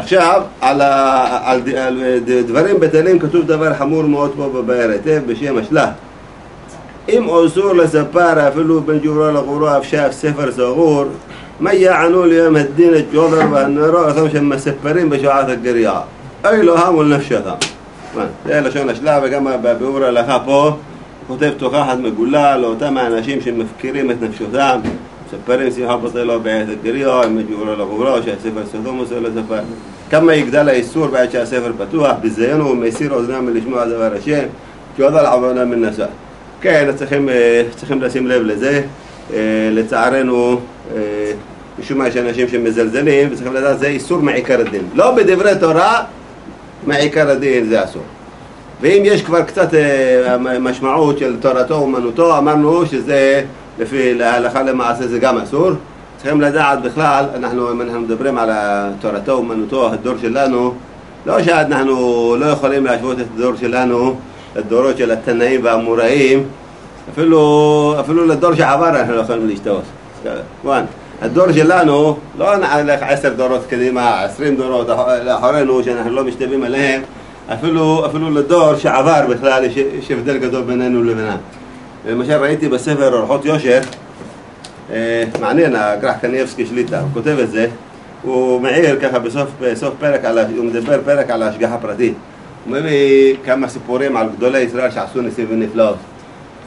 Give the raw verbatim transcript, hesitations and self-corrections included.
עכשיו, על, ה, על, על דברים בטלים כתוב דבר חמור מאוד פה בבאר היטב בשם השלח. אם אסור לספר אפילו בין ג'וברו לחוברו אפשר ספר סגור, מה יענו ליום הדין את ג'ודר והנרו אותם שהם מספרים בשעת הגריעה. אי לא המול נפשתם. זה לשון השלח, וגם בביאור ההלכה פה כותב תוכחת מגולה לאותם האנשים שמפקירים את נפשותם, מספרים שמחה בטלו בעת הגריעה, אם ג'וברו לחוברו שהספר סתום עושה לספר. כמה יגדל האיסור בעת שהספר פתוח, בזיינו ומסיר אוזנם מלשמוע דבר השם, ג'ודר עבונה מן נסה. כן, צריכים, צריכים לשים לב לזה. לצערנו, משום מה יש אנשים שמזלזלים, וצריכים לדעת, זה איסור מעיקר הדין. לא בדברי תורה, מעיקר הדין זה אסור. ואם יש כבר קצת משמעות של תורתו אומנותו, אמרנו שזה, לפי להלכה למעשה זה גם אסור. צריכים לדעת בכלל, אנחנו, אם אנחנו מדברים על תורתו אומנותו, הדור שלנו, לא שאנחנו לא יכולים להשוות את הדור שלנו לדורות של התנאים והאמוראים, אפילו, אפילו לדור שעבר אנחנו לא יכולים להשתוות. הדור שלנו, לא נעלך עשר דורות קדימה, עשרים דורות לאחרינו שאנחנו לא משתווים עליהם, אפילו, אפילו לדור שעבר בכלל יש, יש הבדל גדול בינינו לבינם. למשל ראיתי בספר אורחות יושר, אה, מעניין, הגרח קניאבסקי שליטה, הוא כותב את זה, הוא מעיר ככה בסוף, בסוף פרק, על, הוא מדבר פרק על ההשגחה פרטית. הוא מביא כמה סיפורים על גדולי ישראל שעשו ניסים ונפלאות.